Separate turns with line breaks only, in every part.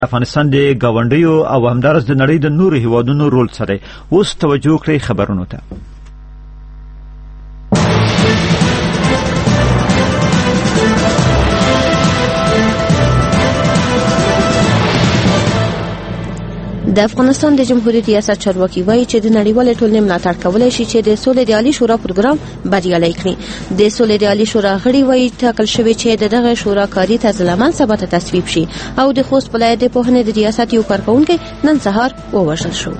افغانستان د گاونډیو او همدارس د نړۍ د نورو هیوادونو رول سره اوس توجه کړئ خبرونو ته.
د افغانستان د جمهوریت ریاست چارواکي وایي چې د نړیوالې ټولنې ملاتړ کولی شي چې د سولې د عالي شورا پروګرام بریالی کړي. د سولې د عالي شورا غړي وایي ټاکل شوي چې دغه شورا کاري طرزالعمل سبا ته تصویب شي او د خوست ولایت د پوهنې د ریاست یو کارکوونکی نن سهار ووژل شو.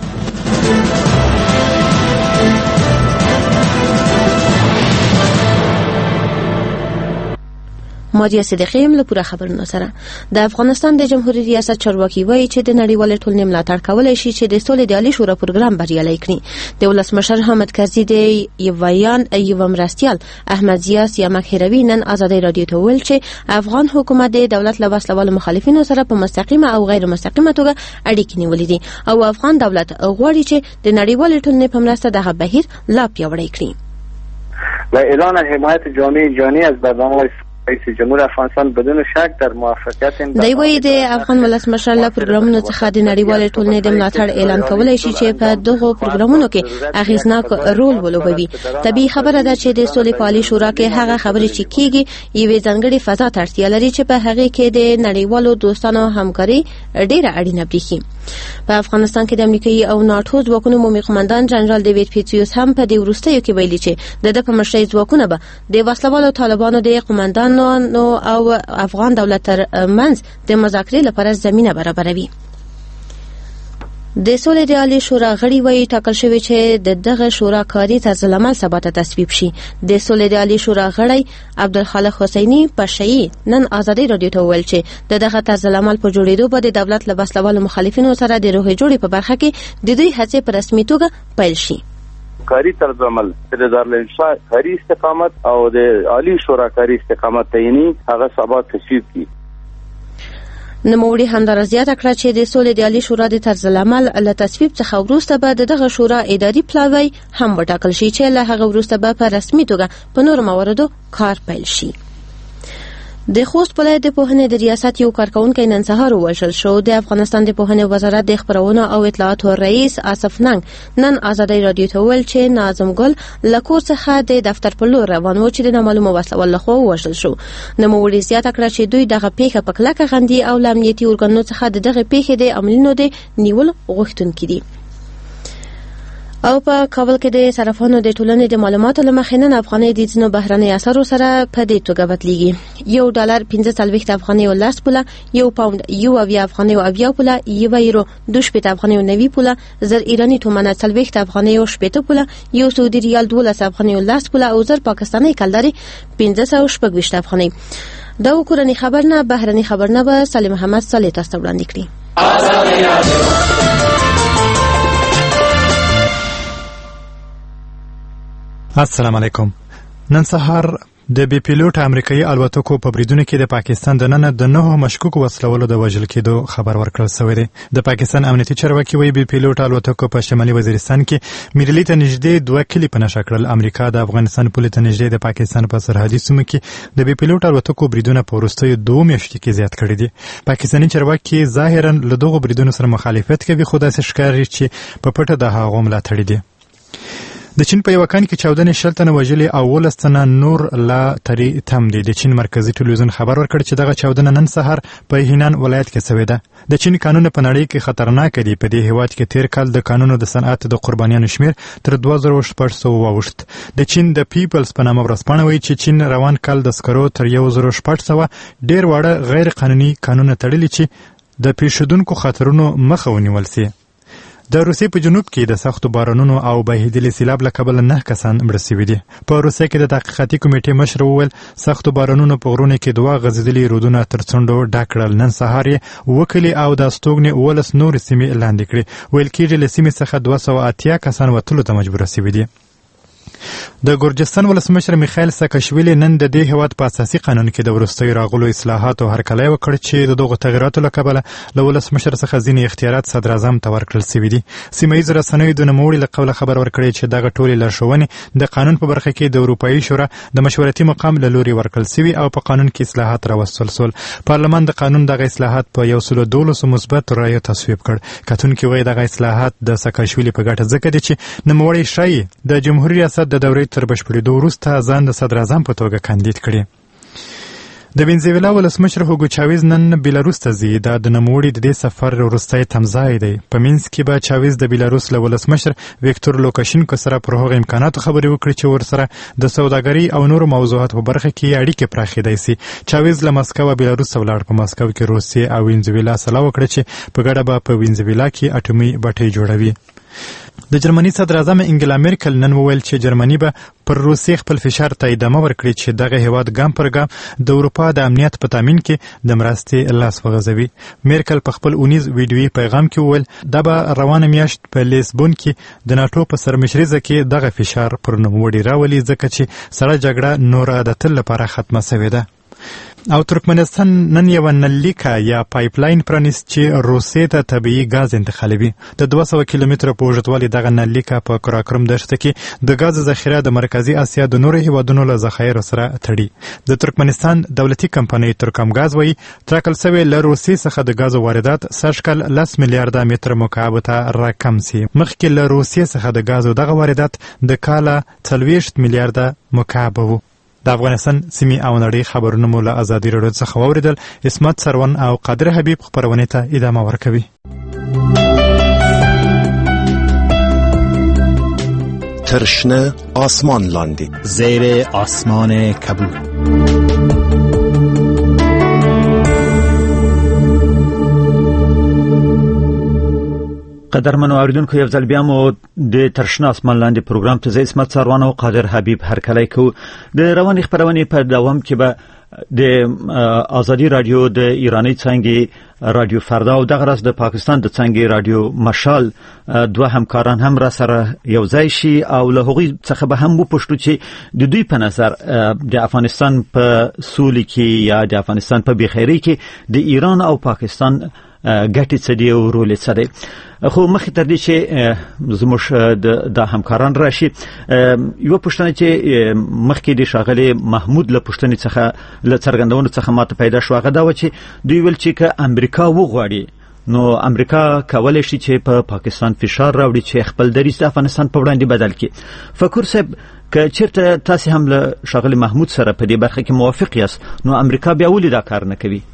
ماریا صدیقی هم له پوره خبرونو سره. د افغانستان د جمهوریت ریاست چارواکي وایي چې د نړیوالې ټولنې ملاتړ کولی شي چې د سولې د عالي شورا پروګرام بریالی کړي. د ولسمشر حامد کرزي د یو مرستیال احمد ضیا سیامک هروي نن ازادۍ رادیو ته وویل چې افغان حکومت د دولت له وسلوالو مخالفینو سره په مستقیمه او غیر مستقیمه توګه اړیکې نیولې دي او افغان دولت غواړي چې د نړیوالې ټولنې په مرسته دغه بهیر لا پیاوړی کړي.
و اعلان حمایت جامعه جهانی از برنامه رئیس جمهور افغانستان بدون شک در موافقت
دی وایي د افغان ولسمشر له پروګرامونو څخه د نړیوالې ټولنې د ملاتړ اعلان کولی شي چې په دغو پروګرامونو کې اغیزناک رول ولوبوي. طبیعي خبره ده چې د سولې په عالي شورا کې هغه خبرې چې کیږي یوې ځانګړې فضا ته اړتیا لري چې په هغې کې د نړیوالو دوستانو همکاري ډېره اړینه برېښي. په افغانستان کې د امریکایي او ناټو ځواکونو عمومي قومندان جنرال دیوید پیټریوس هم په دې وروستیو کې ویلي چې د په مشرۍ ځواکونه به د وسلوالو طالبانو د قومندانانو او افغان دولت تر منځ د مذاکرې لپاره زمینه برابروي. د سولې د عالي شورا غړي وایي ټاکل شوی چې دغه شورا کاري طرزالعمل سبا ته تصویب شي. د سولې د عالي شورا غړی عبدالخالق حسیني پشهیي نن ازادۍ رادیو ته وویل چې دغه طرزالعمل په جوړېدو به د دولت له وسلوالو مخالفینو سره د روحي جوړې په برخه کې د دوی هڅې په رسمي توګه پیل شي.
کاری طرزالعمل د دارالانشا کاری استقامت او د عالی شورا کاری استقامت تعینی هغه سبا تصویب کی.
نوموړي همدارا زیاته کړه چې د سولې د عالي شورا د طرزالعمل له تصویب څخه وروسته به دغه شورا اداري پلاوی هم وټاکل شي چې له هغه وروسته به په رسمي توګه په نورو مواردو کار پیل شي. د خوست ولایت د پوهنې د ریاست یو کارکوونکی نن سهار ووژل شو. د افغانستان د پوهنې وزارت د خبرونو او اطلاعاتو رئیس آصف ننګ نن ازادۍ رادیو ته وویل چې ناظم ګل له کور څخه د دفتر په لور روان و چې د نامعلومه وسلوال لخوا ووژل شو. نوموړي زیاته کړه چې دوی دغه پیښه په کلکه غندي او له امنیتي ارګانونو څخه دغه پیښې د عملونو د نیولو غوښتونکي دي. او په کابل کې د صرافانو د ټولنې د معلوماتو له مخې نن افغانۍ د ځینو بهرنۍ اسعارو سره په دې توګه بدلیږي. $1 افغانۍ او 10 پوله، یو پاوند 1 افغانۍ او 70 پوله، 1 یورو 2 افغانۍ او 90 پوله، زر ایرانی تومانه 40 افغانۍ او 80 پوله، یو سعودي ریال 12 افغانۍ او 10 پوله او زر پاکستاني کلداري 516 افغانۍ. دا کورنی خبر نه بهرنۍ خبر نه به سلیم محمد صالح تاسو وړاندې کړي.
السلام علیکم. نن سهار د بي پیلوټ امریکایي الوتکو په بریدونو کې د پاکستان د نن د 9 مشکوک وسلوالو د وژل کېدو خبر ورکړل شوی دی. د پاکستان امنیتي چارواکي وایي بي پیلوټ الوتکو په شمالي وزیرستان کې میرلی ته نږدې 2 کلی په نښه کړل. امریکا د افغانستان پولې ته نږدې د پاکستان په سرحدي سیمو کې د بي پیلوټ الوتکو بریدونه په وروستیو 2 میاشتو کې زیات کړي دي. پاکستاني چارواکي ظاهرا له دغو بریدونو سره مخالفت کوي، خو داسې ښکاري چې په پټه د هغو ملاتړي دي. د چین په یو کان کې 14 شلتنه وژلي او 19 تنه نور لا تری تم دي. د چین مرکزی ټلویزیون خبر ورکړ چې دغه 14 نن سهار په هینان ولایت کې شوې ده. د چین قانون په نړۍ کې خطرناک دي. په دې هیواد کې تیر کال د قانونو د صنعت د قربانیانو شمیر تر 2600 واوښت. د چین د پیپلز په نامه ورځپاڼه وایي چې چین روان کال د سکرو تر 1600 ډیر واړه غیر قانوني قانونه تړلي چې د پیښیدونکو خطرونو مخه ونیول شي. د روسیې په جنوب کې د سختو بارانونو او بهیدلې سیلاب له کبله 9 کسان مړه شوي دي. په روسیې کې د تحقیقاتي کمیټې مشر وویل سختو بارانونو په غرونو کې 2 غځېدلي رودونه تر څنډو ډک کړل. نن سهار یې وکلي او د استوګنې 19 نورې سیمې لاندې کړې. ویل کېږي له سیمې څخه 280 کسان وتلو ته مجبوره شوي دي. د ګورجستان ولسمشر میخایل ساکاشویلی نن د دې هیواد په اساسي قانون کې د وروستیو راغلو اصلاحاتو هرکلی وکړ چې د دغو تغییراتو له کبله له ولسمشر څخه ځینې اختیارات صدر اعظم ته ورکړل سوي دي. سیمه ییزو رسنیو د نوموړي له قبله خبر ورکړی چې دغه ټولې لارښوونې د قانون په برخه کې د اروپایي شورا د مشورتي مقام له لوري ورکړل سوي او په قانون کې اصلاحات راوستل سول. پارلمان د قانون دغه اصلاحات په 112 مثبت رایو تصویب کړ. کتونکي وایي دغه اصلاحات د ساکاشویلی په ګټه ځکه دي چې نوموړی ښایي د جمهوري ریاست د دورې تر بشپړېدو وروسته ځان د صدر اعظم په توګه کاندید کړي. د وینزویلا ولسمشر هوګو چاویز نن بیلاروس ته ځي. دا د نوموړي د دې سفر وروستی تمځای دی. په مینسک کې به چاویز د بیلاروس له ولسمشر ویکتور لوکاشینکو سره پر هغو امکاناتو خبرې وکړي چې ورسره د سوداګرۍ او نورو موضوعاتو په برخه کې اړیکې پراخېدای سي. چاویز له مسکو بیلاروس ته ولاړ. په مسکو کې روسیې او وینزویلا سلا وکړه چې په ګډه به په وینزویلا کې اټومي بټۍ جوړوي. د جرمني صدر اعظم انګلا میرکل نن وویل چې جرمني به پر روسیې خپل فشار ته ادامه ورکړي چې دغه هیواد ګام پر ګام د اروپا د امنیت په تامین کې د مرستې لاس وغځوي. میرکل په خپل اونیز ویډیویي پیغام کې وویل دا به روانه میاشت په لیسبون کې د ناټو په سرمشریزه کې دغه فشار پر نوموړي راولي ځکه چې سړه جګړه نوره د تل لپاره ختمه سوې ده. او ترکمنستان نن یو نلیکه یا پایپلاین پرانیست چې روسیې ته طبیعي ګاز انتقالوي. د 200 کیلومتره په اوږدوالي دغه نلیکه په کراکرم دښته کې د ګاز ذخیره د مرکزي اسیا د نورو هیوادونو له ذخایرو سره تړي. د ترکمنستان دولتي کمپنۍ ترکمګاز وایي ټاکل سوی له روسیې څخه د ګازو واردات سږکال 10 میلیارډه متر مکعب ته راکم سي. مخکې له روسیې څخه د ګازو دغه واردات د کاله 40 میلیارډه مکعب وو. د افغانستان سیمې او نړۍ خبرونه مو له ازادي راډیو څخه واوریدل. اسمت سرون او قادر حبیب خپرونې ته ادامه ورکوي.
ترشنه آسمان لاندې
زیر آسمان کبود.
قدرمنو اوریدونکو یو ځل بیا مو د ترشنه آسمان لاندې پروګرام ته زه اسمت سروان او قادر حبیب هرکلی کوو. د روانې خپرونې په دوام کې به د ازادي رادیو د ایرانی څانګې رادیو فردا او دغه راز د پاکستان د څانګې رادیو مشال دوه همکاران هم را سره یو ځای شي او له هغوی څخه به هم وپوښتو چې د دوی په نظر د افغانستان په سولې کې یا د افغانستان په بېخیرۍ کې د ایران او پاکستان ګټې څه دي او رول یې څه دی. خو مخکې تر دې چې زموږ د همکاران راشي یوه پوښتنه چې مخکې د ښاغلي محمود له پوښتنې څخه له څرګندونو څخه ماته پیدا شو هغه دا وه چې دوی ویل چې که امریکا وغواړي نو امریکا کولی شي چې په پاکستان فشار راوړي چې خپل دریځ د افغانستان په وړاندې بدل کړي. فکر صاحب که چېرته تاسې هم له ښاغلي محمود سره په دې برخه کې موافق یاست نو امریکا بیا ولې دا کار نه کوي؟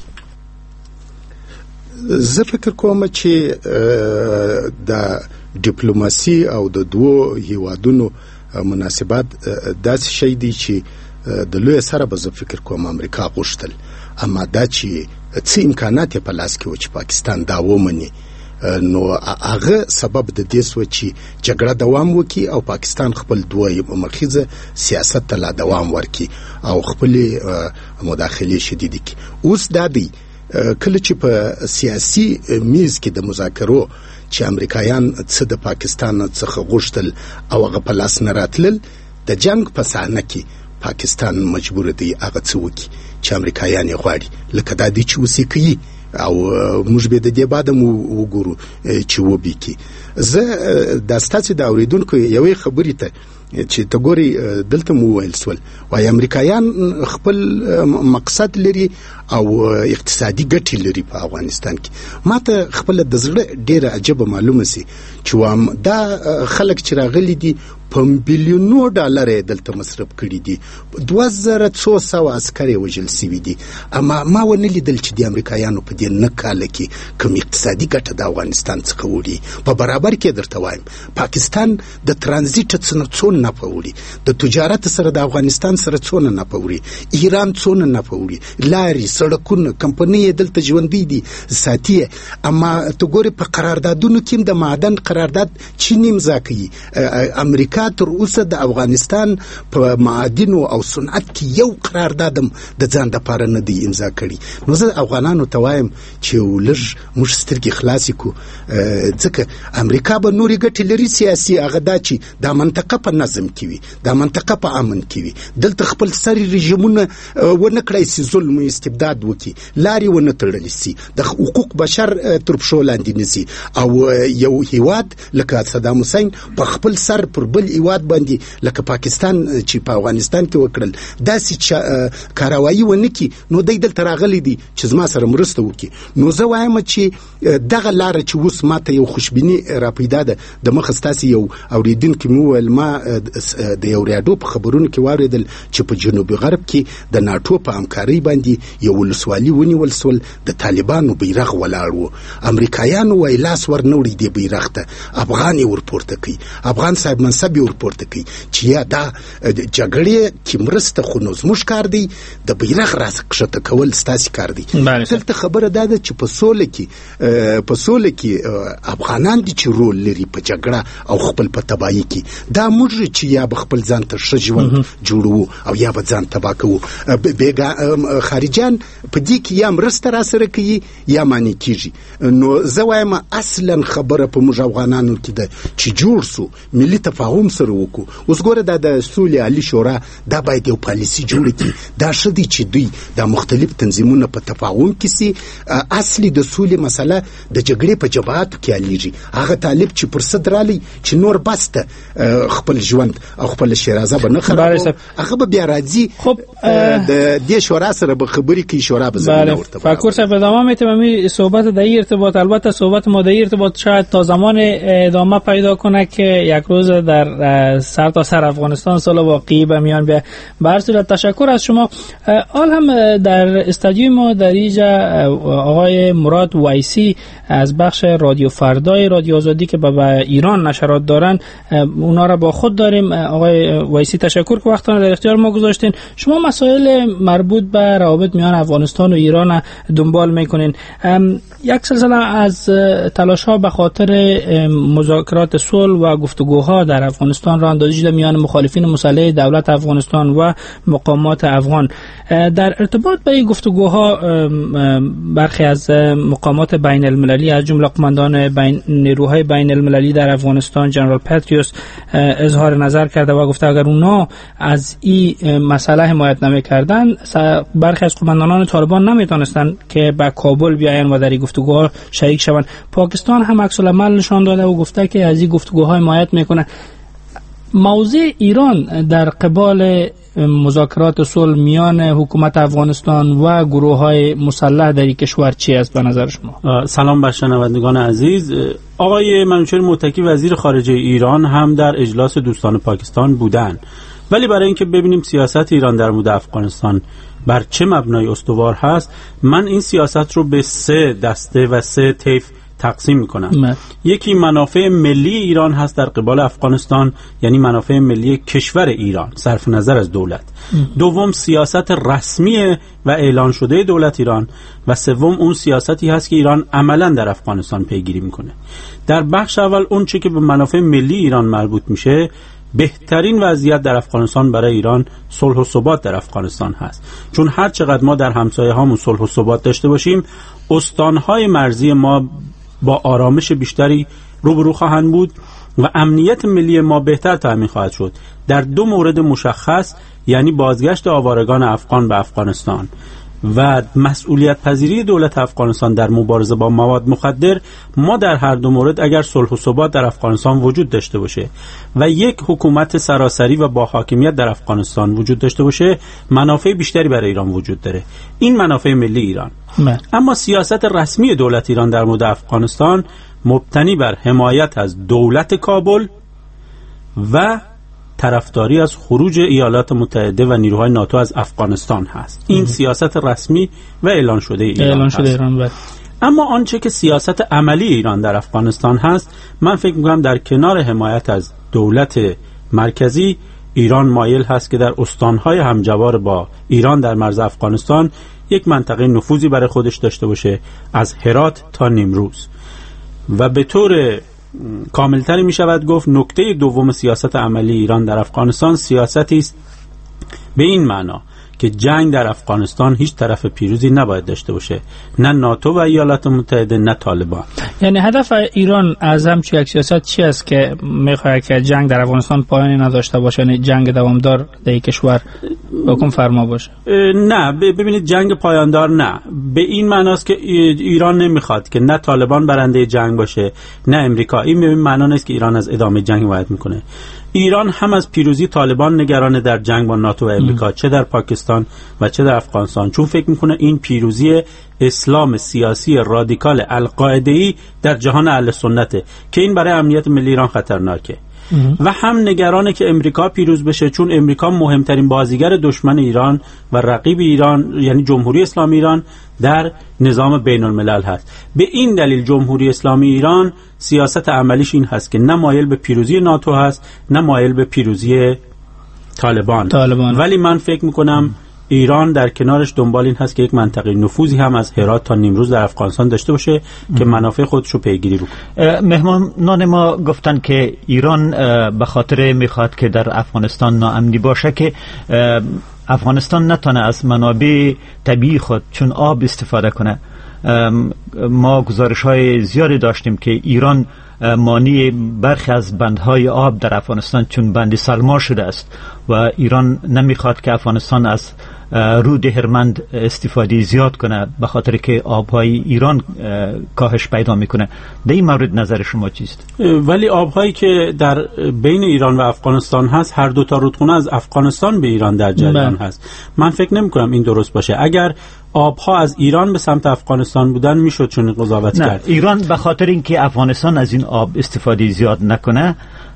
زه فکر کوم چې د ډیپلوماسي او د دوو هیوادونو مناسبات داسې شی دی چې د لوی سره به زه فکر کوم امریکا غوښتل، اما دا چې څه امکانات په لاس کې و چې پاکستان دا ومني نو هغه سبب د دې سو چې جګړه دوام وکړي او پاکستان خپل دوه مخیزه سیاست ته لا دوام ورکړي او خپل مداخله شدیده کړي. اوس دا دی کله چې په سیاسي میز کې د مذاکرو چې امریکایان څه د پاکستان څخه غوښتل او هغه په لاس نه راتلل، د جنگ په صحنه کې پاکستان مجبور دی هغه څه وکړي چې امریکایان یې غواړي، لکه دا دی چې اوس یې کوي او موږ به د دې بعد مو وګورو چې وبې کې. زه دا ستاسو د اوریدونکو یوې خبرې ته چې ته ګوري دلته مو ویل سول وای امریکایان خپل مقصد لري او اقتصادي ګټې لري په افغانستان کې. ماته خپل د زړه ډیره عجیبه معلومه سي چې دا خلک چې راغلي دي په بلیونو ډالر دلته مصرف کړي دي، 2200 عسکر وژل سوي دي، اما ما ونه لیدل چې د امریکایانو په دې نه کال کې کوم اقتصادي ګټه د افغانستان څخه وړي. په برابر کې درته وایم پاکستان د ترانزیت څخه نه پوری، د تجارت سره د افغانستان سره څونه نه پوری، ایران څونه نه پوری، لاري سړکونه کمپنۍ دلته ژوندۍ دي ساتي. اما تو ګوري په قراردادونو کې د معدن قرارداد چین امضا کړي، امریکا تر اوسه د افغانستان په معادن او صنعت کې یو قراردادم د ځان د پاره نه دی امضا کړي. نو زه افغانانو ته وایم چې ولږ موږ سترګې خلاصې کو، ځکه امریکا به نورې ګټې لري سیاسي، هغه دا چې دا منطقه په نس نظم کې وي، دا منطقه په امن کې وي. دلته خپل سری رژیمونه ونه کړای سي ظلم او استبداد وکړي، لارې ونه تړل سي، د حقوق بشر تر پښو لاندې نسی، او یو هیواد لکه صدام حسین په خپل سر پر بل هیواد باندې لکه پاکستان چې په افغانستان کې وکړل داسې کاروایی ونه کی، نو دوی دلته راغلي دي چې زما سره مرسته وکړي. نو زه وایم چې دغه لار چې اوس ماته یو خوشبینی را پیدا ده. د مخ ستاسي یو اوریدونکو مو ول ما د یو ریاډو په خبرونو کې واردل چې په جنوبي غرب کې د ناتو په همکاري باندې یو ولسوالي ونیول سول، د طالبانو بیرغ ولاړ و، امریکایانو وای لاس ورنوړي دی بیرغ ته، افغان ورپورته کوي، افغان صاحب منصب ورپورته کوي چې یا دا جګړې کې مرسته خو نو زموږ کار دی، د بیرغ راکښته کول ستاسي کار دی. دلته خبره ده چې په سوله کې افغانان دي چې رول لري په جګړه او خپل په تباہي کې. دا موږ چې یا خپل ځان ته ښه ژوند جوړو او یا به ځان تباه کوو. خارجيان په دې کې یا مرسته را سره کوي یا معنی کیږي. نو زه وایم اصلا خبره په موږ افغانانو کې ده چې جوړ سو ملي تفاهم سره وکړو. اوس ګوره د سولې عالی شورا دا باید یو پالیسي جوړ کړي. دا شدي چې دوی د مختلف تنظیمونو په تفاهم کې سي. اصلي د سولې مسله د جګړې په جبهات کې الیږي. هغه طالب چې پر صدرالي چې نور بسته خپل ژوند او خپل شیرازه به نه خرابو، هغه به بیا راځي د دې شورا سره به خبرې کوي، شورا به زمینه ورته.
فکر صاحب ادامه میتونم صحبت در این ارتباط، البته صحبت ما در این ارتباط شاید تا زمان ادامه پیدا کنه که یک روز در سرتاسر افغانستان سال واقعی به میان بیاد. به هر صورت تشکر از شما. حال هم در استودیو ما در اینجا آقای مراد ویسی از بخش رادیو فردای رادیو آزادی که به ایران نشرات دارن، اونا را با خود داریم. آقای ویسی تشکر که وقتتون در اختیار ما گذاشتین. شما مسائل مربوط به روابط میان افغانستان و ایران دنبال میکنین. یک سلسله از تلاش‌ها به خاطر مذاکرات صلح و گفتگوها در افغانستان راه اندازی شده میان مخالفین مسلح دولت افغانستان و مقامات افغان. در ارتباط با این گفتگوها برخی از مقامات بین المللی از جمله قماندان نیروهای بین المللی در افغانستان جنرال پتریوس اظهار نظر کرده و گفته اگر اونا از این مسئله حمایت نمی‌کردن برخی از قماندانان طالبان نمیتونستن که به کابل بیاین و در این گفتگوها شریک شوند. پاکستان هم عکس العمل نشان داده و گفته که از این گفتگوها حمایت میکنه. موضع ایران در قبال مذاکرات صلح میان حکومت افغانستان و گروه‌های مسلح در این کشور چی است به نظر شما؟
سلام بر شنوندگان عزیز. آقای منوچهر متکی وزیر خارجه ایران هم در اجلاس دوستان پاکستان بودند، ولی برای اینکه ببینیم سیاست ایران در مورد افغانستان بر چه مبنای استوار هست، من این سیاست رو به 3 دسته و 3 طیف تقسیم میکنم. یکی منافع ملی ایران هست در قبال افغانستان، یعنی منافع ملی کشور ایران صرف نظر از دولت. دوم سیاست رسمی و اعلان شده دولت ایران و سوم اون سیاستی هست که ایران عملا در افغانستان پیگیری میکنه. در بخش اول اون چه که به منافع ملی ایران مربوط میشه، بهترین وضعیت در افغانستان برای ایران صلح و ثبات در افغانستان هست. چون هر چقدر ما در همسایه هامون صلح و ثبات داشته باشیم، استانهای مرزی ما با آرامش بیشتری روبرو خواهند بود و امنیت ملی ما بهتر تامین خواهد شد. در 2 مورد مشخص، یعنی بازگشت آوارگان افغان به افغانستان و مسئولیت پذیری دولت افغانستان در مبارزه با مواد مخدر، ما در هر 2 مورد اگر صلح و ثبات در افغانستان وجود داشته باشه و یک حکومت سراسری و با حاکمیت در افغانستان وجود داشته باشه، منافع بیشتری برای ایران وجود داره. این منافع ملی ایران. اما سیاست رسمی دولت ایران در مورد افغانستان مبتنی بر حمایت از دولت کابل و طرفداری از خروج ایالات متحده و نیروهای ناتو از افغانستان هست. این سیاست رسمی و اعلان شده ایران هست. اما آنچه که سیاست عملی ایران در افغانستان هست، من فکر می‌کنم در کنار حمایت از دولت مرکزی، ایران مایل هست که در استانهای همجوار با ایران در مرز افغانستان یک منطقه نفوذی برای خودش داشته باشه، از هرات تا نیمروز. و به طور کاملتری می شود گفت نکته دوم سیاست عملی ایران در افغانستان سیاستی است به این معنا که جنگ در افغانستان هیچ طرف پیروزی نباید داشته باشه، نه ناتو و ایالات متحده نه طالبان.
یعنی هدف ایران از همچین یک سیاست چی است که میخواد که جنگ در افغانستان پایانی نداشته باشه، یعنی جنگ دوامدار در کشور حکم فرما باشه؟
نه، ببینید جنگ پایاندار نه، به این معناست که ایران نمیخواد که نه طالبان برنده جنگ باشه نه امریکا. این به این معنا نیست که ایران از ادامه جنگ حمایت میکنه. ایران هم از پیروزی طالبان نگرانه در جنگ با ناتو و امریکا، چه در پاکستان و چه در افغانستان، چون فکر میکنه این پیروزی اسلام سیاسی رادیکال القاعده‌ای در جهان اهل سنته که این برای امنیت ملی ایران خطرناکه. و هم نگرانه که امریکا پیروز بشه، چون امریکا مهمترین بازیگر دشمن ایران و رقیب ایران یعنی جمهوری اسلامی ایران در نظام بین الملل هست. به این دلیل جمهوری اسلامی ایران سیاست عملیش این هست که نه مایل به پیروزی ناتو هست نه مایل به پیروزی طالبان. ولی من فکر میکنم ایران در کنارش دنبال این هست که یک منطقه نفوذی هم از هرات تا نیمروز در افغانستان داشته باشه که منافع خودش رو پیگیری بکنه.
مهمانان ما گفتن که ایران به خاطر میخواد که در افغانستان ناامنی باشه که افغانستان نتونه از منابع طبیعی خود چون آب استفاده کنه. ما گزارش‌های زیادی داشتیم که ایران مانع برخی از بندهای آب در افغانستان چون بند سلما شده است و ایران نمیخواد که افغانستان از رود هرمند استفاده زیاد کنه به خاطر که آبهای ایران کاهش پیدا میکنه. در این مورد نظر شما چیست؟
ولی آبهایی که در بین ایران و افغانستان هست، هر دو تا رودخانه از افغانستان به ایران در جریان هست. من فکر نمی کنم این درست باشه. اگر آبها از ایران به سمت افغانستان بودن میشد چون قضاوت کرد.
ایران به خاطر اینکه افغانستان از این آب استفاده زیاد نکنه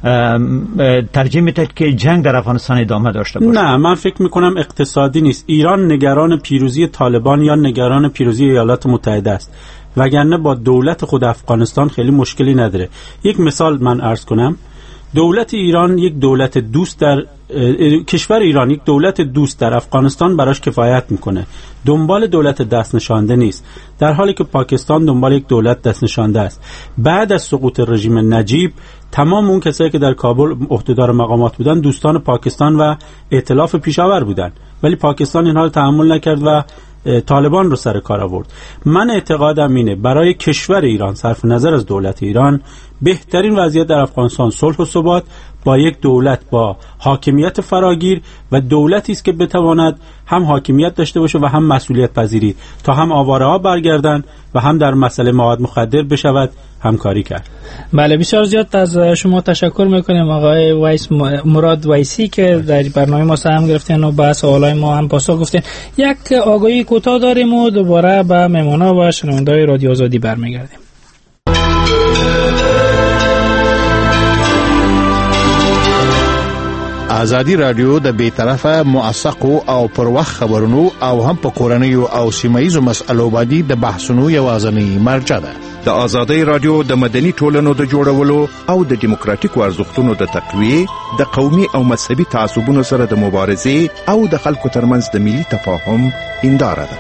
ترجیح میده که جنگ در افغانستان ادامه داشته باشه.
نه، من فکر میکنم اقتصادی نیست. ایران نگران پیروزی طالبان یا نگران پیروزی ایالات متحده است، وگرنه با دولت خود افغانستان خیلی مشکلی نداره. یک مثال من عرض کنم. دولت ایران یک دولت دوست در کشور ایران یک دولت دوست در افغانستان براش کفایت میکنه، دنبال دولت دست نشانده نیست، در حالی که پاکستان دنبال یک دولت دست نشانده است. بعد از سقوط رژیم نجیب تمام اون کسایی که در کابل عهدهدار مقامات بودن دوستان پاکستان و ائتلاف پیشاور بودن، ولی پاکستان این حال تحمل نکرد و طالبان رو سر کار آورد. من اعتقادم اینه برای کشور ایران صرف نظر از دولت ایران بهترین وضعیت در افغانستان صلح و ثبات با یک دولت با حاکمیت فراگیر و دولتی است که بتواند هم حاکمیت داشته باشه و هم مسئولیت پذیری تا هم آواره ها برگردن و هم در مسئله مواد مخدر بشود همکاری کرد.
بله، بسیار زیاد از شما تشکر میکنیم آقای مراد ویسی که در برنامه ما سهم گرفتین و به سوالای ما هم پاسخ گفتین. یک آگاهی کوتاه داریم و دوباره به مهمانا و شنونده‌های رادیو آزادی برمیگردیم.
آزادی رادیو د بیطرفه موثقو او پر وخت خبرونو او هم په کورنیو او سیمایي مسألو باندې د بحثونو یوازنی مرجع ده.
د آزادی رادیو د مدني ټولنو د جوړولو او د دیموکراتیکو ارزښتونو د تقویه، د قومي او مذهبي تعصبونو سره د مبارزې او د خلکو ترمنځ د ملي تفاهم هنداره ده.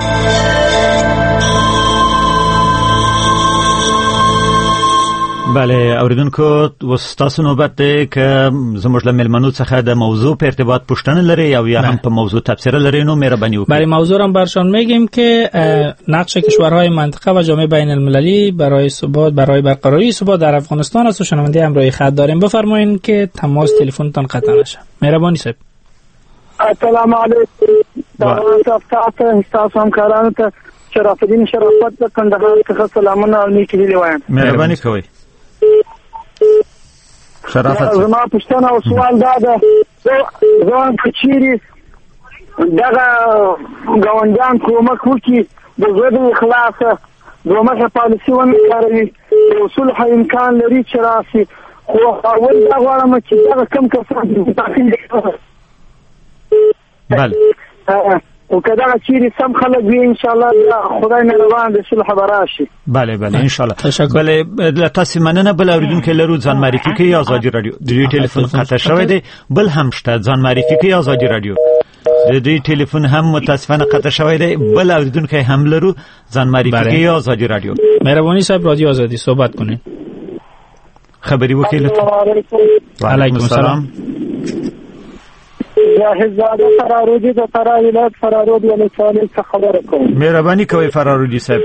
بله اوریدونکو، وستاسو نوبت ده که زموږ له مېلمنو څخه د موضوع په ارتباط پوښتنه لري یا هم په موضوع تبصره لري نو مهرباني وکړئ.
برای موضوع هم برشان میگیم که نقش کشورهای منطقه و جامعه بین المللی برای برقراری ثبات در افغانستان است و شنونده همراهی خط داریم. بفرمایید که تماس تلفنتان قطع نشه. مهربانی صاحب.
السلام علیکم. تاسو همکارانو ته شرف الدین شرافت د کندهار څخه سلامونه او نیکی هیلې وایم.
مهرباني کوئ. شرافت
زما پوښتنه او سوال دا ده، ځوان که چیرې دغه ګاونډیان کومک وکړي د زړه د اخلاصه دومره پالیسي ونه کاروي د صلح امکان لري چې راشي، خو اول دا غواړم چې دغه کم کسان
بله
او که دغه چیرې سم خلک وي انشاءالله خدای مهربان د صلح به راشي.
بله بله انشاءالله. بله له تاسو مننه. بل اوریدونکو لرو ځان معرفي کوي آزادي رادیو د دې ټلیفون قطع شوی دی. بل هم شته ځان معرفي کوي آزادي رادیو د دې ټلیفون هم متاسفانه قطع شوی دی. بل اوریدونکو هم لرو ځان معرفي کوي آزادي رادیو.
مهرباني صاحب رادیو آزادی صحبت کنین.
خبری وکیل.
علیکم
السلام.
زاهد زاده فرارودی د فراه ولایت فرارود ولسوالۍ څخه خبره کوم.
مهرباني کوئ فرارودي صاحب.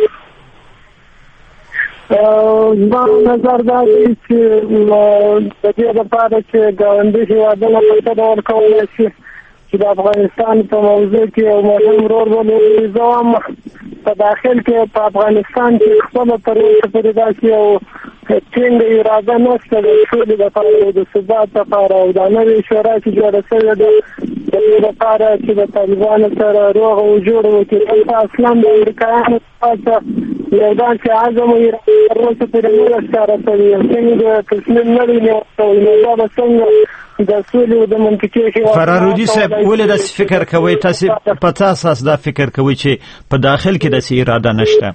زما نظر دا دی چې د دې لپاره چې ګاونډي هېوادونه په څه ډول کولی شي چې د افغانستان په موضوع کې یو مهم رول ولوبوي. زه هم په داخل کې په افغانستان کې خپله تر اوسه پورې داسې یو ټینګه اراده نشته د سولې لپاره او د ثبات لپاره او دا نوې شورا چې جوړه شوې ده د دې لپاره چې د طالبانو سره روغه وجوړه وکړي. دلته اصلا د امریکایانو څخه یو داسې عزم و اراده تر اوسه پورې نه ده ښکاره شوې. څنګه تصمیم نه دی نیول شوی، نو دا به څنګه د سولې او د منطقې
فرارودي صاحب ولې داسې فکر کوئ؟ تاسې په څه اساس دا فکر کوئ چې په داخل کې داسې اراده نشته؟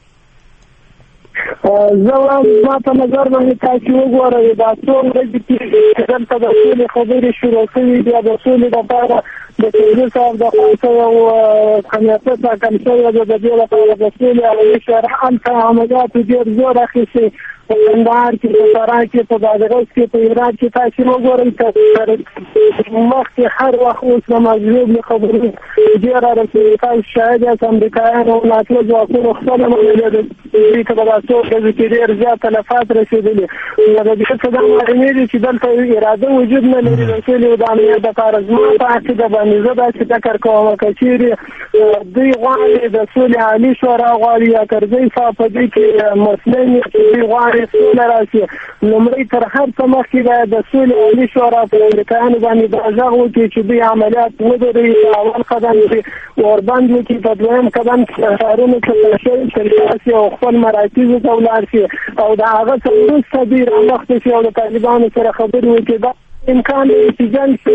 زه وایم زما په نظر باندې تاسې وګورئ دا څو ورځې چې دلته د سولې خبرې شروع شوي، بیا د سولې لپاره د سولې صاحب د خوا یو کمیټه ټاکل شوې ده د دې لپاره د سولې عالمي شورا هلته عملیاتو ډېر زور اخیستی په کندهار کې، په فراه کې، په بادغیس کې، په هرات کې. تاسې وګورئ مخکې هر وخت اوس د مجذوب له خبرو ډېره رسېږي. تاسو شاید یاست امریکایانو ناټو ځواکونو خپله منلې ده دوی ته به دا څو ورځې کې ډېر زیات تلفات رسېدلي. نو د دې څه دا معلومېږي چې دلته اراده وجود نه لري د سولې او د امنیت دپاره. زما په عقیده باندې زه داسې فکر کوم که چېرې دوی غواړي د سولې عالي شورا غواړي یا کرزی صاحب په دې کې مسلم وي چې دوی غواړي سوله راشي، لومړی تر هر څه مخکې باید د سولې عالي شورا په امریکایانو باندې دا غږ وکړي چې دوی عملیات ودروي، په اول قدم کې اوربند وکړي، په دویم قدم کې ښارونو کې شرکت شي او خپل مراکزو ته ولاړ شي او د هغه څه وروسته دوی رامخته شي او د طالبانو سره خبرې وکړي. دا امکان لري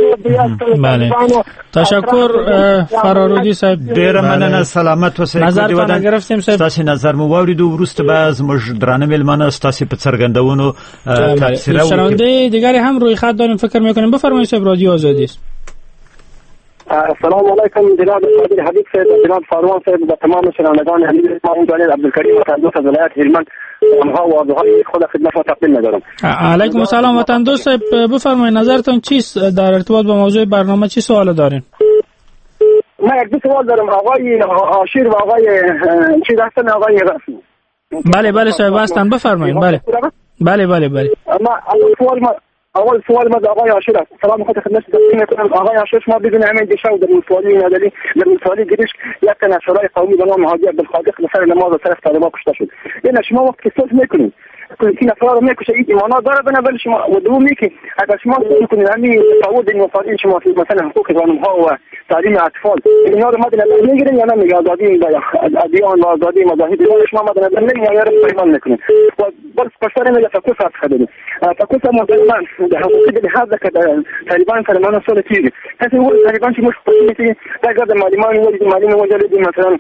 تشکر فرارودی صاحب،
ډیره مننه. سلامت اوسئ.
نظر گرفتیم صاحب،
تاسو نظر مو واورید او وروسته به زموږ درانه ملمانه تاسو په څرګندونو تفسیر وکړي.
شنونده دیگری هم روی خط داریم فکر میکنیم. بفرمایید صاحب، رادیو آزادی است.
السلام علیکم جناب قادر حبیب صاحب، جناب فاروان صاحب و تمام شنوندگان حبیب ما جناب عبدالکریم وطن دوست از ولایت هلمند آنها و آرزوهای خود خدمت شما تقدیم می‌دارم.
علیکم السلام وطن دوست صاحب، بفرمایید نظرتون چیست در ارتباط با موضوع برنامه؟ چی سوال دارین؟
ما یک دو سوال دارم. آقای آشیر و آقای چیز هستن آقای
بله صاحب هستن، بفرمایید. بله
ما اول سوال ما آقای آشیر است. سلام خود خدمت تقدیم می‌کنم. آقای آشیر شما بدون همین دیشب در مسئولی مدنی در مسئولی گریش یک تن از شورای قومی به نام حاجی عبدالخالق به سر نماز و طرف طالبان کشته شد. این شما وقت که صلح میکنید این افراد رو میکشه، این ایمانا داره بنا ولی شما و دومی که اگر شما میکنید همین تعهد این مفاهیم شما فی مثلا حقوق زنها و تعلیم اطفال اینا رو مد نظر میگیرین یا نه؟ آزادی ادیان و آزادی مذاهب شما مد نظر نمیگیرین یا رو پیمان میکنین؟ و بس پشتر میگه فکوس از خدمت فکوس مسلمان ده حقوقی به لحاظ که طالبان فرمان سال تیزی کسی هو طالبان چی مش پولیسی در گرد معلمان معلم مجلدی مثلا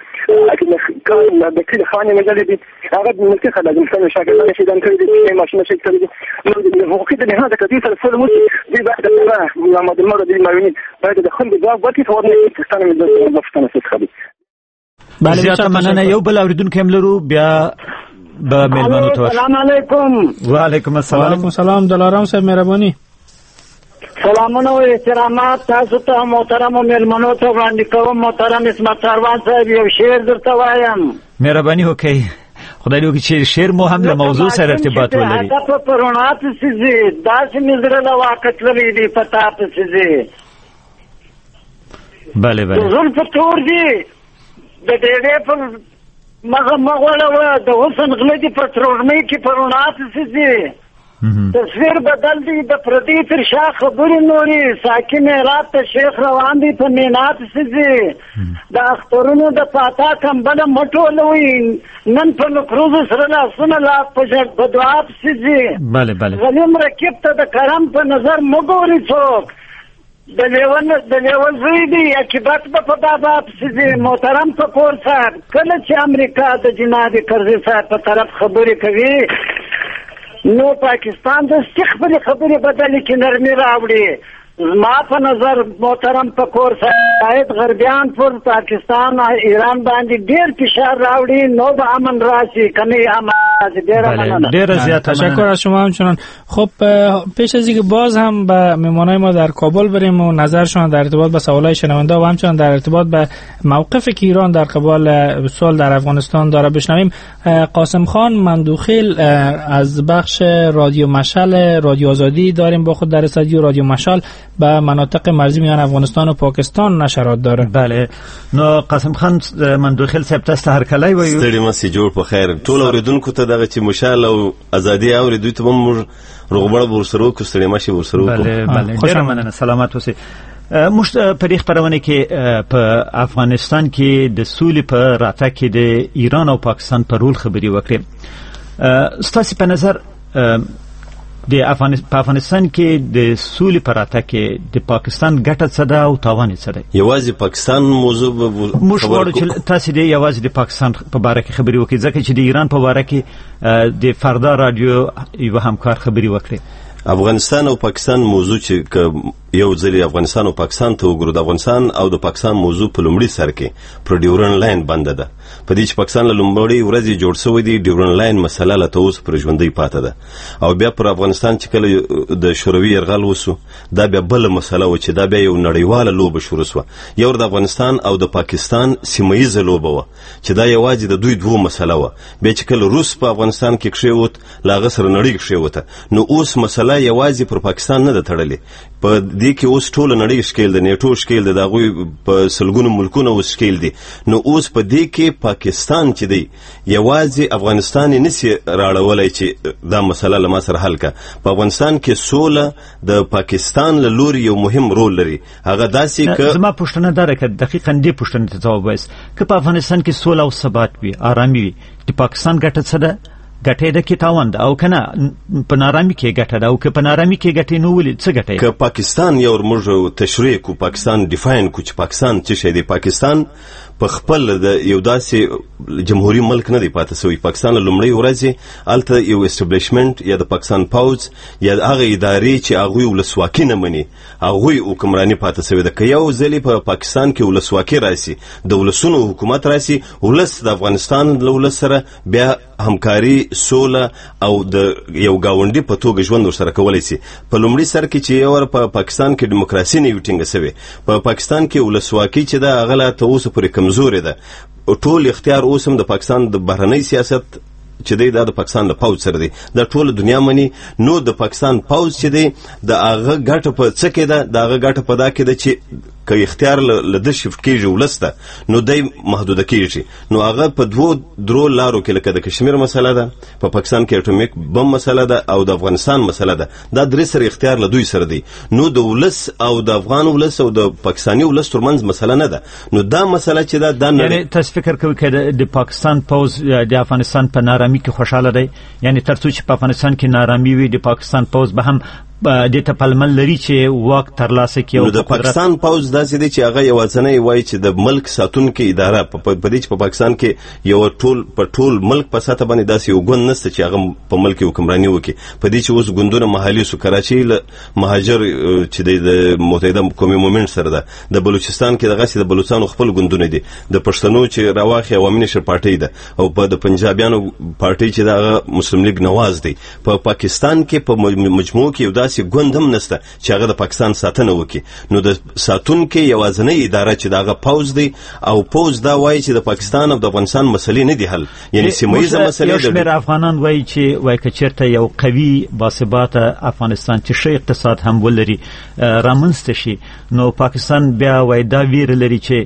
کان به کل خانه مجلدی اگر ملکی خدمت مثلا شاگردان شدن کردی ماشین شکل کردی حقوقی به لحاظ که دیگر سال موسی دی بعد ما مدلما رو دی معلومی باید دخل به جواب وقتی تو پاکستان ملت افغانستان استخبی.
زیاته مننه. یو بل اوریدونکو هم لرو بیا به ملمنو تو.
السلام علیکم.
و علیکم السلام.
وعلیکم السلام. دلارام صاحب مهربانی.
سلامونه و احترامات تاسو ته محترم او ملمنو ته وړاندې کوم. محترم اسمت سروان صاحب یو شعر درته وایم.
مهرباني وکړئ. خدای دې وکړي چې شعر مو هم له موضوع سره ارتباط ولري.
په پرونات سيزي داسې مزره لا واقعت لري دی پتا په سيزي.
بله
زول په تور دی د دې په مغوله و د حسن غلطی په ترورمي کې پرونات سيزي. تصویر بدل دی د پردی تر شاه خبرې نوري ساکن رات شیخ روان دی په مینات سيزي. د اخترونو د پاتا کمبل مټولوي نن په نکروز سره لاسونه لا په بدعات سيزي.
بله
غلیم رکب ته د کرم په نظر مګوري څوک د لیون زوی دی عاقبت به په بابا سيزي. محترم فقور صاحب کله چې امریکا د جناب کرزي صاحب په طرف خبرې کوي نو پاکستان د خپل خبرې بدلې کې نرمي راوړي. ما په نظر محترم فقور صاحب غربیان پر پاکستان او ایران باندې ډېر فشار راوړي نو به امن راشي کني امن
مننه.
ډیر تشکر از شما همچنان. خب پیش از اینکه باز هم به مهمانای ما در کابل بریم و نظرشان در ارتباط با سوالای شنونده و همچنان در ارتباط به موقفی که ایران در قبال صلح در افغانستان داره بشنویم، قاسم خان مندوخیل از بخش رادیو مشعل رادیو آزادی داریم با خود در استودیو. رادیو مشعل به مناطق مرزی میان افغانستان و پاکستان نشرات داره.
بله. نو قاسم خان مندوخیل صاحب تاسو هر کله وایو
ستړي مسي جوړ په خیر ټول اوریدونکو ته دغه چې مشال او ازادي اوریدو ته موږ رغبړ ورسره کو ستړي مسي ورسره کو.
بله ډیر مننه، سلامات اوسئ. موږ په دې خبرونه کې په افغانستان کې د سولې په راتګ کې د ایران او پاکستان په رول خبري وکړې. ستاسو په نظر د افغانستان کې د سولې په راتګ کې د پاکستان ګټه څه ده او تاوان څه ده؟
یوازې پاکستان موضوع
موږ غواړو چې تاسو دې یوازې د پاکستان په باره کې خبري وکړئ، ځکه چې د ایران په باره کې د فردا رادیو یو همکار خبري وکړي.
افغانستان او پاکستان موضوع چې یو ځلې افغانستان او پاکستان ته وګورو، د افغانستان او د پاکستان موضوع په لومړي سر کې پر ډیورن لاین باندې ده. په دې چې پاکستان له لومړۍ ورځې جوړ شوی دی، ډیورن لاین مسله لا ته اوس پر ژوندۍ پاتې ده. او بیا پر افغانستان چې کله د شوروي یرغل وسو، دا بیا بل مسله و چې دا بیا یو نړیواله لوبه شروع شوه. یو د افغانستان او د پاکستان سیمه‌یزه لوبه و چې دا یوازې د دوی دوه مسله و. بیا چې کله روس په افغانستان کې کښېوت، لا هغه سره نړۍ کښېوته. نو اوس مسله یوازې پر پاکستان نه ده تړلې، په دې کې اوس ټول نړۍ ښکیل ده، نیټو ښکیل ده، د هغوی په سلګونو ملکونه اوس ښکیل دي. نو اوس په دې کې پاکستان چې دی یوازې افغانستان یې نسي راړولی چې دا مسله له ما سره حل کړه. په افغانستان کې سوله د پاکستان له لوري یو مهم رول لري. هغه داسې که
زما پوښتنه دا ده که دقیقاً دې پوښتنې ته ځواب وایاست، که په افغانستان کې سوله او ثبات وي، آرامي وي، د پاکستان ګټه څه ده؟ ګټه ده کې تاوان ده، او کنه په نارامي کې ګټه ده، او که په نارامي کې ګټه نو ولې څه ګټه؟
که پاکستان یو موږ تشریح کو، پاکستان ډیفاین کو چې پاکستان څه شی دی. پاکستان په خپل د یو داسې جمهوریت ملک نه دی پاتې شوی. پاکستان له لومړۍ ورځې هلته یو اسټابلیشمنټ یا د پاکستان پوځ یا هغه ادارې چې هغوی ولسواکي نه مني، هغوی حکمراني پاتې شوې ده. که یو ځلې په پاکستان کې ولسواکي راسي، د ولسونو حکومت راسي، ولس د افغانستان له ولس سره بیا همکاري، سوله او د یو گاونډي په توګه ژوند ورسره کولی شي. په لومړي سر کې چې یو په پاکستان کې دیموکراسي نه وي ټینګه شوې، په پاکستان کې ولسواکي چې ده هغه لا تر اوسه پورې کمزورې ده. ټول اختیار اوس هم د پاکستان د بهرنۍ سیاست چې دی دا د پاکستان د پوځ سره دی، دا ټول دنیا مني. نو د پاکستان پوځ چې دی د هغه ګټه په څه کې ده؟ د هغه ګټه په دا کې ده چې که اختیار له ده شفټ کېږي ولس ته، نو دی محدوده کېږي. نو هغه په دوو درو لارو کې، لکه د کشمیر مسله ده، په پاکستان کې اټومیک بم مسله ده، او د افغانستان مسله ده. دا درې سره اختیار له دوی سره دی. نو د ولس او د افغان ولس او د پاکستاني ولس ترمنځ مسله نه ده. نو دا مسله چې ده دا
یعنی تاسو فکر کوئ که د پاکستان پوځ د افغانستان په نارامي کې خوشحاله دی؟ یعنی تر څو چې په افغانستان کې نارامي وي، د پاکستان پوځ به هم د تپلمل لري چې واک ترلاسه کړي.
نو د پاکستان پوځ داسې دی چې هغه یوازینی وایي چې د ملک ساتونکي اداره په دې چې په پاکستان کې یو ټول ملک په ساته باندې داسې یو ګوند نشته چې هغه په ملک حکمراني وکړي. په دې چې اوس ګوندونه محلي سو، کراچي له مهاجر چې د متحده قومي مومنټ سره ده، د بلوچستان کې دغه د بلوچستان خپل ګوندونه دي، د پښتنو چې راواخي عوامي نشر پارټي ده، او په د پنجابیانو پارټي چې دغه مسلم لیگ نواز دی. په پاکستان کې په مجموع کې یو داسې ګوند هم نشته چې هغه د پاکستان ساتنه وکړي. نو د ساتونکي یوازینۍ اداره چې دغه پوځ دی، او پوځ دا وایي چې د پاکستان او د افغانستان مسلې نه دي حل، یعنی سیمه‌یزه مسلې.
یو شمېر افغانان وایي چې که چېرته یو قوي باثباته افغانستان چې ښه اقتصاد هم ولري رامنځته شي، نو پاکستان بیا وایي دا ویره لري چې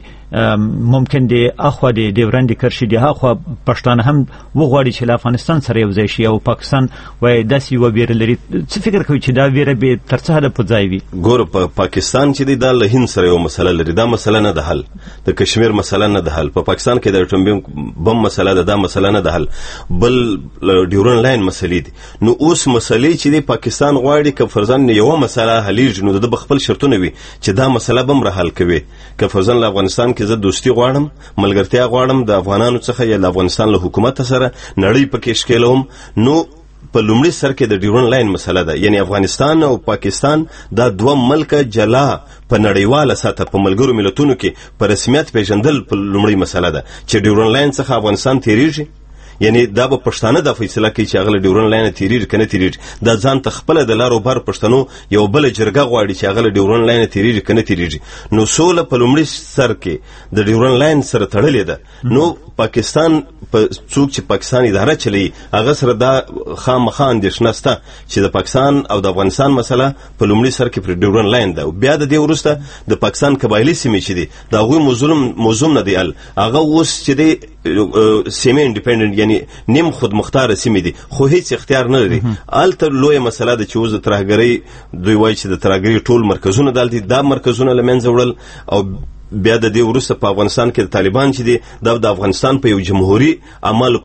ممکن دی اخوا دی ډیورنډ کرشي دی اخوا پښتانه هم وغواړي چې له افغانستان سره یو ځای شي، او پاکستان وایي داسې یوه ویره لري. څه فکر کوي چې دا ویره به تر څه حده په ځای وي؟
ګوره، په پاکستان چې دی دا له هند سره یو مسله لري، دا مسله نه ده حل. د کشمیر مسله نه ده حل. په پاکستان کې د اټوم بم مسله ده، دا مسله نه ده حل. بل ډیورن لاین مسلې دي. نو اوس مسلې چې دی پاکستان غواړي که فرضاً یوه مسله حلیږي، نو د خپل شرطونه وي چې دا مسله به هم حل کوي. که فرضاً له افغانستان زه دوستي غواړم، ملګرتیا غواړم د افغانانو څخه یا د افغانستان له حکومت سره، نړۍ پکې ښکیلوم، نو په لومړي سر کې د ډیورن لاین مسله ده. یعنی افغانستان او پاکستان دا دوه ملکه جلا په نړیواله سطح په ملګرو ملتونو کې په رسمیت پیژندل په لومړی مسله ده چې ډیورن لاین څخه افغانستان تیریږي. یعنی دا به پښتانه د فیصله کوي چې هغه ډیورن لاین تیریږي کنه تیریږي. دا ځان ته خپل د لارو بار پښتنو یو بل جرګه غواړي چې هغه ډیورن لاین تیریږي کنه تیریږي. نو سوله په لومړي سر کې د ډیورن لاین سره تړلې ده. نو پاکستان په څوک چې پاکستان اداره چلی هغه سره دا خامخا اندېښنه شته چې د پاکستان او د افغانستان مسله په لومړي سر کې پر ډیورن لاین ده. بیا د دې وروسته د پاکستان قبایلی سیمې چې دي دا غوي موزوم نه دی هغه اوس چې دی سیمه انډیپندنت یعنی نیم خود مختار سیمه دي خو هیڅ اختیار نه لري. الته لوی مسله ده چې اوس د ترهګری دوی وایي چې د ترهګری ټول مرکزونه دلته دا مرکزونه لمنځه وړل او بیا د دې وروسته په افغانستان کې د طالبان چې دي د افغانستان په یو جمهوریت عمل